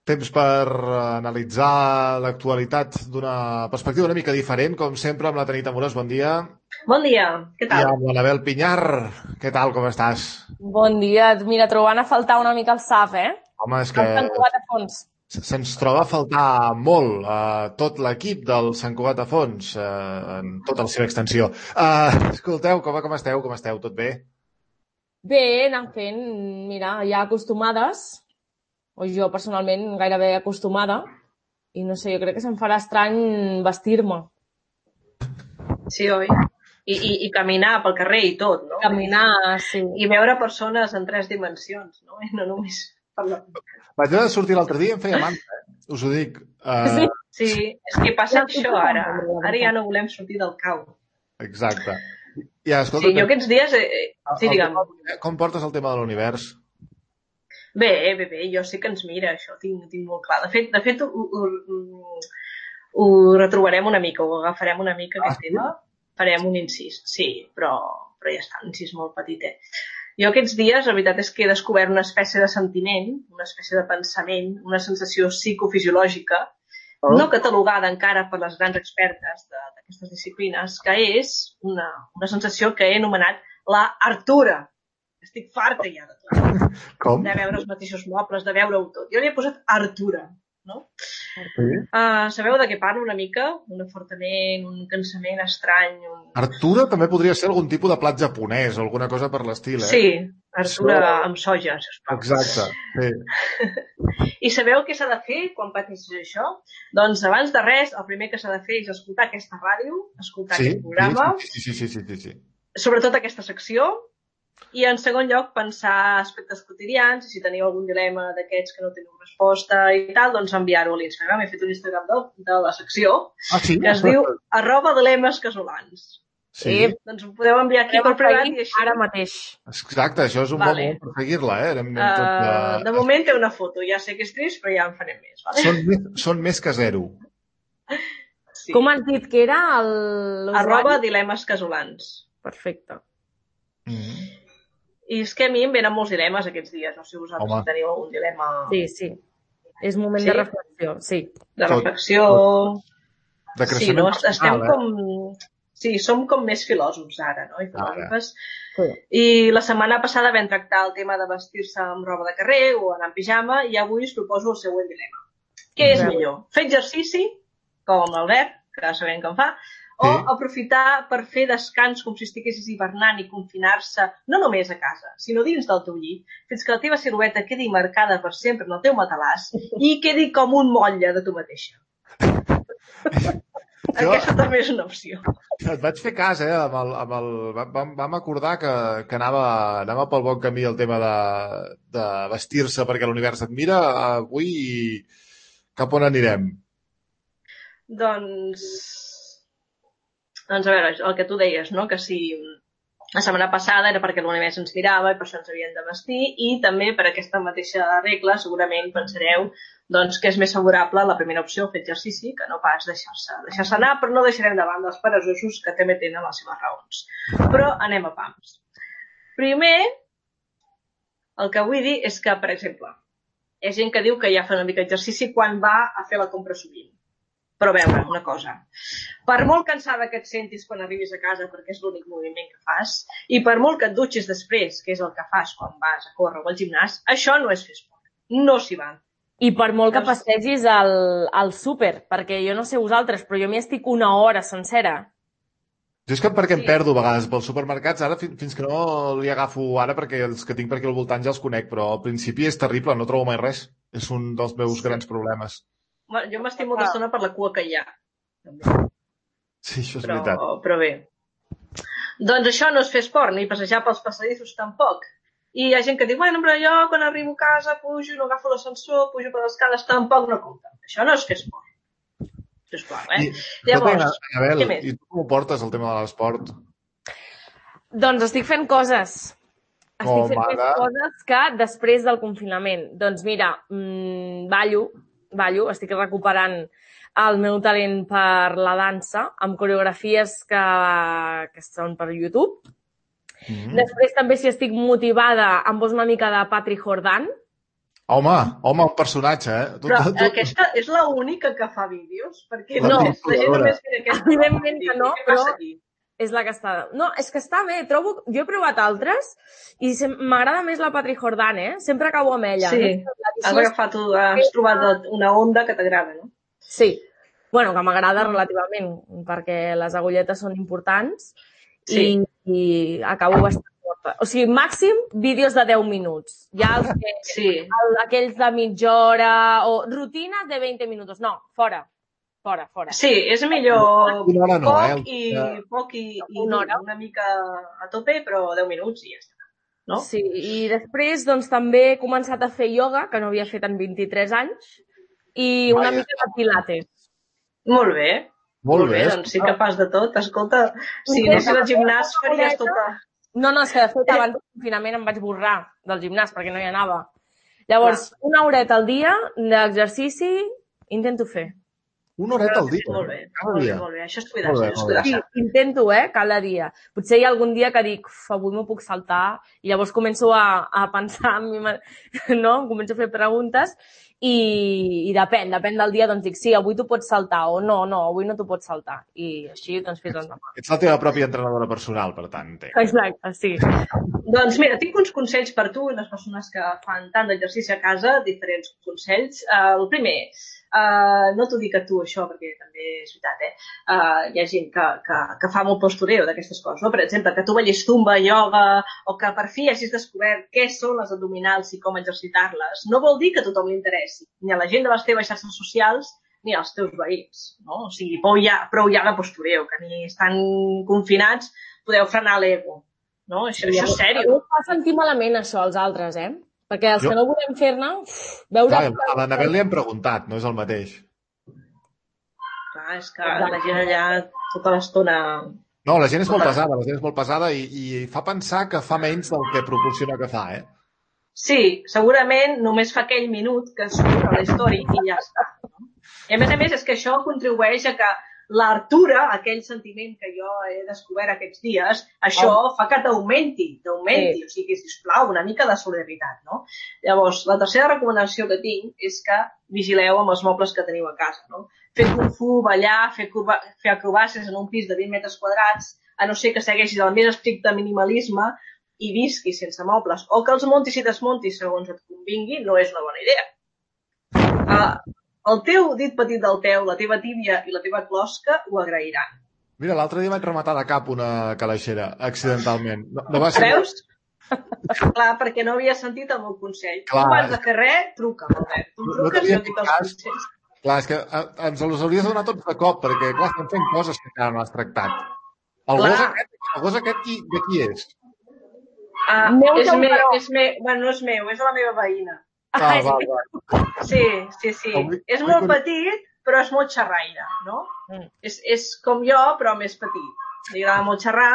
Temps per analitzar l'actualitat d'una perspectiva una mica diferent, com sempre, amb la Tanit Amorós. Bon dia. Bon dia, què I tal? amb l'Anabel Pinyar. Què tal, com estàs? Bon dia. Mira, trobant a faltar una mica el SAF, Home, és que El Sant Cugat a fons. se'ns troba a faltar molt tot l'equip del Sant Cugat a Fons, en tota la seva extensió. Escolteu, com esteu? Com esteu? Tot bé? Bé, anem fent, mira, ja acostumades, o jo personalment gairebé acostumada, i no sé, jo crec que se'm farà estrany vestir-me. Sí, oi? I caminar pel carrer i tot, no? Caminar, sí. I veure persones en 3 dimensions, no? I no només parlar. Vaig haver de sortir l'altre dia i em feia mandra, us ho dic. Sí, és que passa això ara. Ara ja no volem sortir del cau. Exacte. Ja, escolta, Sí, jo aquests dies... Sí, digue'm. Com portes el tema de l'univers? Bé, jo sé que ens mira, això, tinc molt clar. De fet ho retrobarem una mica, ho agafarem una mica, aquest tema. Farem un incís, sí, però ja està, un incís molt petit, Jo aquests dies, la veritat és que he descobert una espècie de sentiment, una espècie de pensament, una sensació psicofisiològica, no catalogada encara per les grans expertes d'aquestes disciplines, que és una sensació que he anomenat la Artura. Estic farta ja de tot. Com? De veure els mateixos mobles, de veure-ho tot. Jo li he posat Artura, no? Sí. Sabeu de què parlo una mica? Un afortament, un cansament estrany... Artura també podria ser algun tipus de plat japonès o alguna cosa per l'estil, Sí, Artura amb soja, sisplau. Exacte, sí. I sabeu què s'ha de fer quan pateixes això? Doncs abans de res, el primer que s'ha de fer és escoltar aquesta ràdio, escoltar aquest programa, sí. Sobretot aquesta secció, i en segon lloc pensar aspectes quotidians, i si teniu algun dilema d'aquests que no teniu resposta i tal, doncs enviar-ho a l'Instagram. He fet un Instagram de la secció que es diu @dilemescasolans. Sí. Doncs ho podeu enviar aquí per privat i així. Ara mateix. Exacte, això és un bon moment per seguir-la, De moment té una foto, ja sé que és trist, però ja en farem més. Vale? Són més que 0. Sí. Com has dit que era @dilemescasolans. Perfecte. I és que a mi em venen molts dilemes aquests dies. No sé si vosaltres teniu algun dilema. Sí. És moment de reflexió, sí. De reflexió. De creixement estem com... Sí, som com més filòsofs ara, no? I filòsofes. I la setmana passada vam tractar el tema de vestir-se amb roba de carrer o anar en pijama, i avui us proposo el següent dilema. Què és millor? Fer exercici, com l'Albert, que sabem que en fa, o aprofitar per fer descans com si estiguessis hivernant i confinar-se no només a casa, sinó dins del teu llit, fins que la teva silueta quedi marcada per sempre en el teu matalàs i quedi com un motlle de tu mateixa. Aquesta també és una opció. Et vaig fer cas, vam acordar que anava pel bon camí el tema de vestir-se perquè l'univers et mira. Avui cap on anirem? Doncs a veure, el que tu deies, no? Que si la setmana passada era perquè l'univers ens mirava i per això ens havíem de vestir, i també per aquesta mateixa regla segurament pensareu doncs, que és més favorable la primera opció, fer exercici, que no pas deixar-se anar, però no deixarem de banda els peresosos que també tenen les seves raons. Però anem a pams. Primer, el que vull dir és que, per exemple, hi ha gent que diu que ja fa una mica d'exercici quan va a fer la compra sovint. Però a veure, una cosa, per molt cansada que et sentis quan arribis a casa perquè és l'únic moviment que fas, i per molt que et dutxis després, que és el que fas quan vas a córrer o al gimnàs, això no és fer esport, no s'hi va. I per molt que passegis al súper, perquè jo no sé vosaltres, però jo m'hi estic una hora sencera. Jo és que perquè em perdo a vegades pels supermercats, ara fins que no li agafo ara, perquè els que tinc per aquí al voltant ja els conec, però al principi és terrible, no trobo mai res. És un dels meus grans problemes. Jo m'estic molta estona per la cua que hi ha. Sí, això és veritat. Però bé. Doncs això no és fer esport, ni passejar pels passadissos tampoc. I hi ha gent que diu, bueno, però jo quan arribo a casa pujo, no agafo l'ascensor, pujo per les escales, tampoc no compta. Això no és fer esport. Sisplau, Llavors, Anabel, què més? I tu com ho portes, el tema de l'esport? Doncs estic fent coses. Estic fent més coses que després del confinament. Doncs mira, ballo, estic recuperant el meu talent per la dansa amb coreografies que són per YouTube. Després també, si estic motivada, em poso una mica de Patrick Jordan, Home, un personatge, Però aquesta és l'única que fa vídeos? Perquè La la vinculadora. gent només mira aquesta. Evidentment que no, Què però passa aquí? és la que està... No, és que està bé, trobo... Jo he provat altres i m'agrada més la Patri Jordan, eh? Sempre acabo amb ella. Sí, No? has trobat una onda que t'agrada, no? Sí. Bueno, que m'agrada relativament, perquè les agulletes són importants i acabo bastant morta. O sigui, màxim vídeos de 10 minuts. Ja aquells de mitja hora o rutines de 20 minuts. No, fora. Sí, és millor Una hora no, poc i una mica a tope, però 10 minuts i ja està. No? Sí, i després doncs, també he començat a fer ioga, que no havia fet en 23 anys, i una mica de pilates. Molt bé. Molt bé. Doncs sí que fas de tot. Escolta, si anessis al gimnàs faries tota... No, és que de fet abans del confinament em vaig borrar del gimnàs perquè no hi anava. Llavors, una horeta al dia d'exercici intento fer. Una horeta al dia? Molt bé. Això és cuidar-se. Sí, intento, cada dia. Potser hi ha algun dia que dic, avui m'ho puc saltar, i llavors començo a pensar en mi, no? Començo a fer preguntes i depèn del dia, doncs dic, sí, avui t'ho pots saltar, o no, avui no t'ho pots saltar. I així, doncs, fes l'endemà. Ets la teva pròpia entrenadora personal, per tant. Exacte, sí. Doncs mira, tinc uns consells per tu i les persones que fan tant d'exercici a casa, diferents consells. El primer, no t'ho dic a tu això, perquè també és veritat, hi ha gent que fa molt postureo d'aquestes coses, no? Per exemple, que tu ballis zumba, ioga, o que per fi hagis descobert què són les abdominals i com exercitar-les. No vol dir que a tothom li interessi, ni a la gent de les teves xarxes socials, ni als teus veïns, no? O sigui, prou ja de postureo, que ni estan confinats, podeu frenar l'ego, no? Això és sèrio. Em fa sentir malament això als altres, Perquè els que no volem fer-ne, veure... A l'Anabel li hem preguntat, no és el mateix. Clar, és que la gent allà tota l'estona... No, la gent és molt pesada, i fa pensar que fa menys del que proporciona que fa, Sí, segurament només fa aquell minut que surt a la història i ja està. No? I a més, és que això contribueix a que l'hartura, aquell sentiment que jo he descobert aquests dies, això fa que t'augmenti. O sigui, sisplau, una mica de solidaritat, no? Llavors, la tercera recomanació que tinc és que vigileu amb els mobles que teniu a casa, no? Fer kung fu, ballar, fer acrobàcies en un pis de 20 metres quadrats, a no ser que segueixis el més estricte minimalisme i visquis sense mobles, o que els montis i desmontis segons et convingui, no és una bona idea. El teu dit petit del peu, la teva tíbia i la teva closca ho agrairan. Mira, l'altre dia vaig rematar de cap una calaixera, accidentalment. No va ser... Veus? Clar, perquè no havia sentit el meu consell. Tu abans de fer res, truca'm, Albert. Tu truques i jo dic els consells. Clar, és que ens els hauries de donar tots de cop, perquè, clar, estem fent coses que encara no has tractat. El gos aquest de qui és? No és meu, és la meva veïna. Va. Sí. És molt petit, però és molt xerraire, no? És com jo, però més petit. Li agrada molt xerrar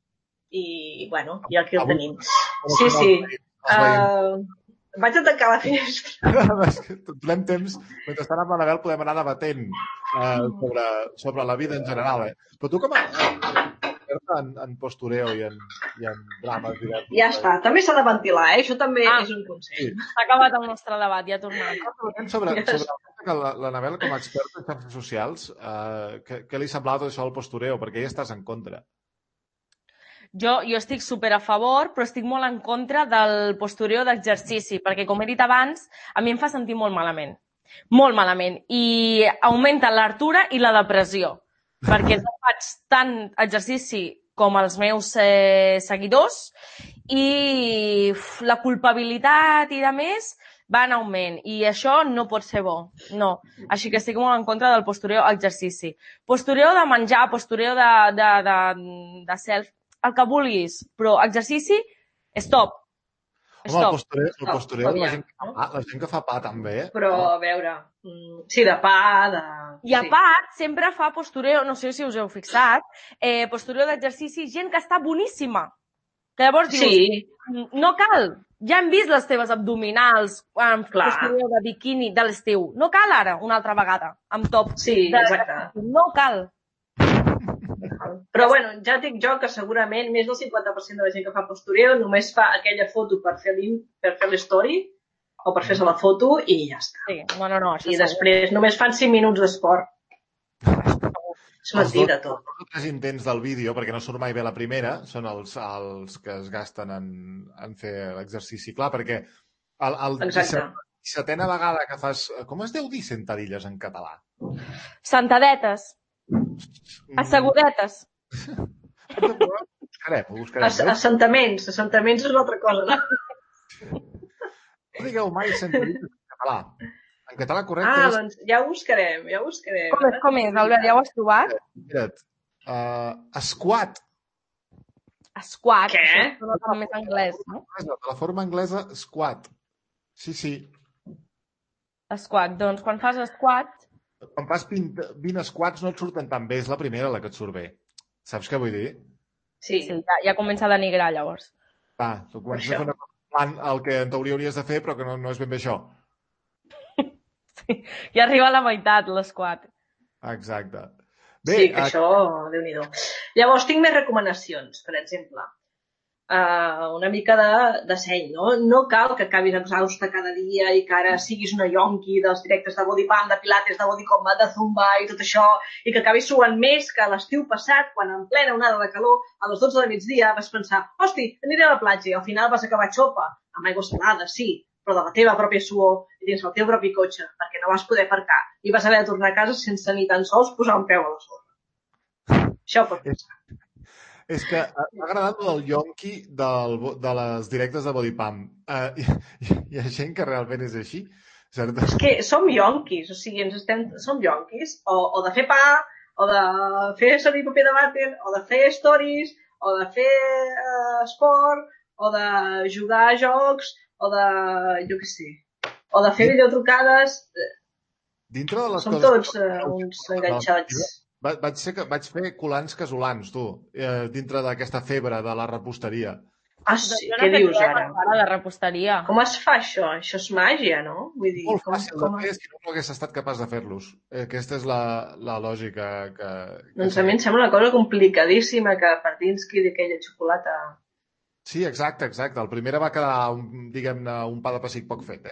i, bueno, i aquí el tenim. Sí. Vaig a tancar la finestra. Tenim temps, mentre estan amb l'Anabel podem anar debatent sobre la vida en general. Però tu com a en postureo i en drames diversos. Ja està, també s'ha de ventilar, això també és un consell. S'ha acabat el nostre debat, ja ha tornat. Sobre l'Anabel com a experta en xarxes socials, què li semblava tot això del postureo? Perquè ja estàs en contra. Jo estic super a favor, però estic molt en contra del postureo d'exercici, perquè, com he dit abans, a mi em fa sentir molt malament. Molt malament. I augmenta l'hartura i la depressió, perquè no faig tant exercici com els meus seguidors i la culpabilitat i de més va en augment i això no pot ser bo, no. Així que estic molt en contra del postureo exercici. Postureo de menjar, postureo de self, el que vulguis, però exercici, stop. Home, el postureo de la gent que fa pa també. Però, a veure, sí, de pa, I a part, sempre fa postureo, no sé si us heu fixat, postureo d'exercici, gent que està boníssima. Que llavors dius, no cal, ja hem vist les teves abdominals amb postureo de biquini de l'estiu. No cal ara, una altra vegada, amb top. Sí, exacte. No cal. Però, bueno, ja dic jo que segurament més del 50% de la gent que fa postureo només fa aquella foto per fer l'story o per fer-se la foto i ja està. Sí, no, això I després només fan 5 minuts d'esport. És mentida, tot. Els 3 intents del vídeo, perquè no surt mai bé la primera, són els que es gasten en fer l'exercici. Clar, perquè el 17a vegada que fas... Com es deu dir sentadilles en català? Sentadetes. Assegudetes. Ho buscarem. Assentaments és una altra cosa, no? No digueu mai sentadilles en català. En català correcte és... doncs ja ho buscarem. Com és, Albert? Ja ho has trobat? Mira't. Squat. Squat. Què? Això és més anglès, no? De la forma anglesa, squat. Sí. Squat. Doncs quan fas squat... Quan fas 20 squats no et surten tan bé. És la primera la que et surt bé. Saps què vull dir? Sí, ja comença a denigrar, llavors. Tu comences a fer una cosa el que en teoria hauries de fer, però que no és ben bé això. Sí, ja arriba a la meitat, l'esquat. Exacte. Bé, sí, que això, Déu-n'hi-do. Llavors, tinc més recomanacions, per exemple. Una mica de seny, no? No cal que acabis exhausta cada dia i que ara siguis una yonqui dels directes de body pump, de pilates, de body combat, de zumba i tot això, i que acabis suant més que l'estiu passat, quan en plena onada de calor, a les 12 de migdia, vas pensar, hosti, aniré a la platja, i al final vas acabar xopa, amb aigua salada, sí, però de la teva pròpia suor i dins el teu propi cotxe, perquè no vas poder aparcar i vas haver de tornar a casa sense ni tan sols posar un peu a la sorra. Això pot passar. És que m'ha agradat el yonqui de les directes de body pump. Hi ha gent que realment és així? És que som yonquis, o sigui, som yonquis, o de fer pa, o de fer servir paper de vàter, o de fer stories, o de fer esport, o de jugar a jocs, o de, jo què sé, o de fer videotrucades. Dintre de les som coses... tots uns enganxats. Vaig fer colants casolans, tu, dintre d'aquesta febre de la reposteria. Sí, què dius ara? De reposteria. Com es fa això? Això és màgia, no? Vull dir, molt fàcil de fer si no hagués estat capaç de fer-los. Aquesta és la lògica que... Doncs a mi em sembla una cosa complicadíssima que per dins quedi aquella xocolata... Sí, exacte. El primer va quedar, diguem-ne, un pa de pessic poc fet,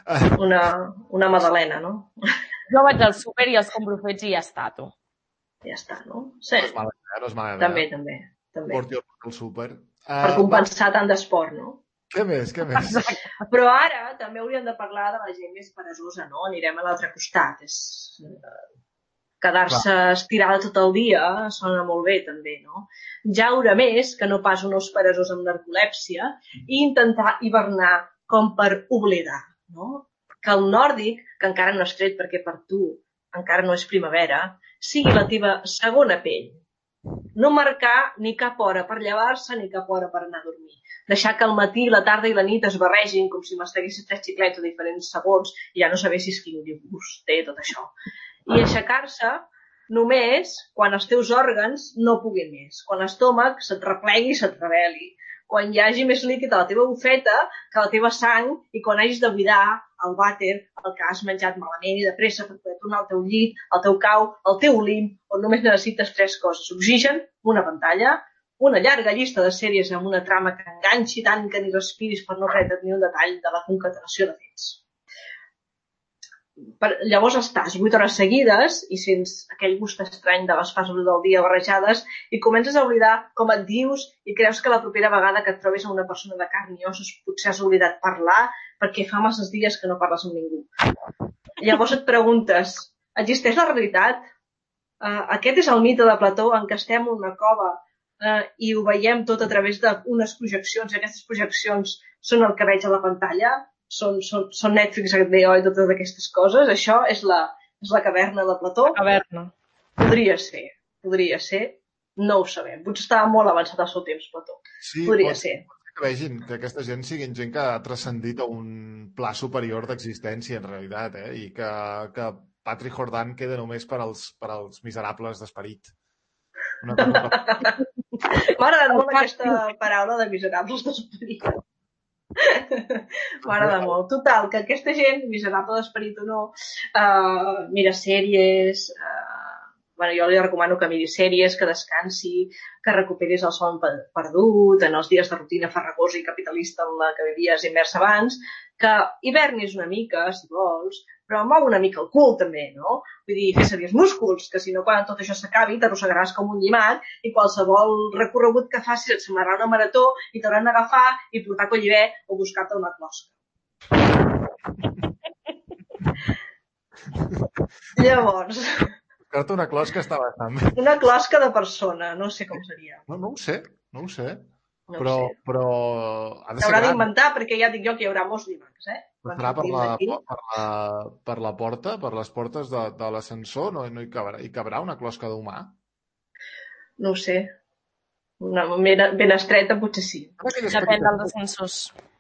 Una magdalena, no? Jo vaig al súper i els compro fets i ja està, tu. Ja està, no? Sí. No és mala idea. També. Porti al súper. Per compensar tant d'esport, no? Què més? Però ara també hauríem de parlar de la gent més peresosa, no? Anirem a l'altre costat. Quedar-se estirada tot el dia sona molt bé, també, no? Jaure més, que no pas un os peresós amb narcolèpsia, i intentar hivernar com per oblidar, no? Que el nòrdic, que encara no has tret perquè per tu encara no és primavera, sigui la teva segona pell. No marcar ni cap hora per llevar-se ni cap hora per anar a dormir. Deixar que el matí, la tarda i la nit es barregin com si masteguessis 3 xiclets a diferents sabors i ja no sabessis quin gust té tot això. I aixecar-se només quan els teus òrgans no puguin més, quan l'estómac se't replegui i se't rebel·li, quan hi hagi més líquid a la teva bufeta que a la teva sang i quan hagis de buidar el vàter, el que has menjat malament i de pressa per poder tornar al teu llit, al teu cau, al teu limp, on només necessites 3 coses: oxigen, una pantalla, una llarga llista de sèries amb una trama que enganxi tant que ni respiris per no perdre't ni un detall de la concatenació de fets. Llavors estàs 8 hores seguides i sents aquell gust estrany de les fases del dia barrejades i comences a oblidar com et dius i creus que la propera vegada que et trobis amb una persona de carn i ossos potser has oblidat parlar perquè fa masses dies que no parles amb ningú. Llavors et preguntes, existeix la realitat? Aquest és el mite de Plató en què estem en una cova i ho veiem tot a través d'unes projeccions i aquestes projeccions són el que veig a la pantalla? Són Netflix, HBO i totes aquestes coses. Això és la caverna de Plató. La caverna. Podria ser. No ho sabem. Potser estava molt avançat al seu temps, Plató. Sí, podria ser. Que vegin que aquesta gent siguin gent que ha transcendit a un pla superior d'existència, en realitat, i que Patrick Jordan queda només per als miserables d'esperit. M'ha agradat molt aquesta paraula de miserables d'esperit. M'agrada molt. Total, que aquesta gent, miserable d'esperit o no, mira sèries, bueno, jo li recomano que miri sèries, que descansi, que recuperis el son perdut en els dies de rutina farragosa i capitalista en la que vivies immers abans, que hivernis una mica, si vols, però mou una mica el cul també, no? Vull dir, fer servir els músculs, que si no quan tot això s'acabi t'arrossegaràs com un llimac i qualsevol recorregut que facis et semblarà una marató i t'hauran d'agafar i portar colliver o buscar-te una closca. Llavors... Buscar-te una closca està bastant bé. Una closca de persona, no sé com seria. No ho sé. No però ha de ser s'haurà gran. d'inventar, perquè ja dic jo que hi haurà molts llimacs, Serà per la porta, per les portes de l'ascensor, no hi cabrà una closca d'humà? No ho sé. Una ben estreta potser sí. Depèn dels ascensors.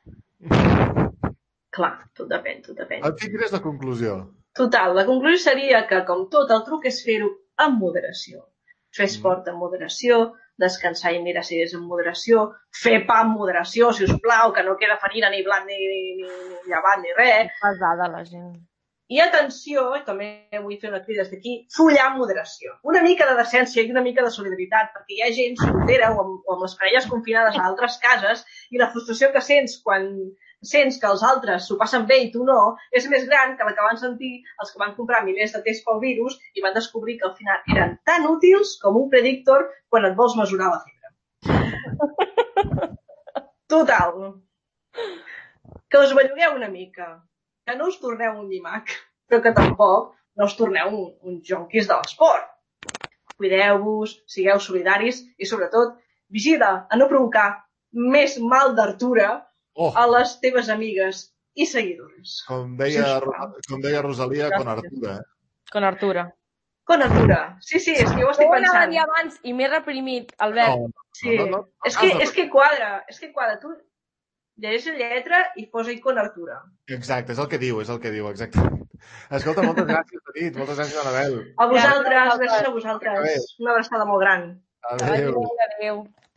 Clar, tot depèn. En fi, quina és la conclusió? Total, la conclusió seria que, com tot, el truc és fer-ho amb moderació. Fer esport amb moderació, descansar i mirar sèries amb moderació, fer pa amb moderació, si us plau, que no queda farina ni blanc ni llevat ni res. Pesada la gent. I atenció, i també vull fer una crida des d'aquí, follar amb moderació. Una mica de decència i una mica de solidaritat, perquè hi ha gent soltera o amb les parelles confinades a altres cases i la frustració que sents quan sents que els altres s'ho passen bé i tu no, és més gran que la que van sentir els que van comprar milers de tests pel virus i van descobrir que al final eren tan útils com un predictor quan et vols mesurar la febre. Total. Que us bellugueu una mica. Que no us torneu un llimac, però que tampoc no us torneu un jonquis de l'esport. Cuideu-vos, sigueu solidaris i, sobretot, vigila a no provocar més mal d'Artura a les teves amigues i seguidores. Com deia Rosalia, con Artura. Con Artura. Con Artura. Sí, és que jo ho estic pensant. Ho anava a dir abans i m'he reprimit, Albert. Sí, és que quadra. Tu llegeix la lletra i posa-hi con Artura. Exacte, és el que diu, exacte. Escolta, moltes gràcies, Petit, moltes gràcies, Anabel. A vosaltres, gràcies a vosaltres. Una abraçada molt gran. Adéu. Adéu.